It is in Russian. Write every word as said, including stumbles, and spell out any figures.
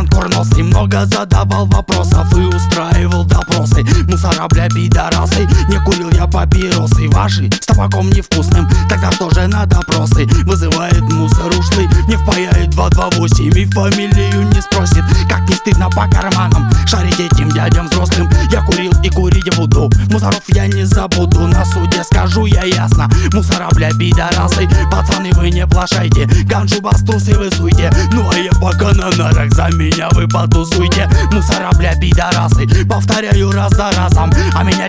пацан курносый, много задавал вопросов и устраивал допросы. Мусора, бля, пидорасы, не курил я папиросы. Ваши с табаком невкусным, тогда что же на допросы? Вызывает мусор ушлый, не впаяет два два восемь и фамилию не спросит. Как не стыдно по карманам шарить этим дядям взрослым. Я курил и курить буду, мусоров я не забуду. На суде скажу я ясно: мусора, бля, пидорасы. Пацаны, вы не плашайте, ганджу бастусы вы суйте. Ну а я пока на нарах, за меня вы потусуйте. Мусора, бля, пидорасы, повторяю раз за разом, а меня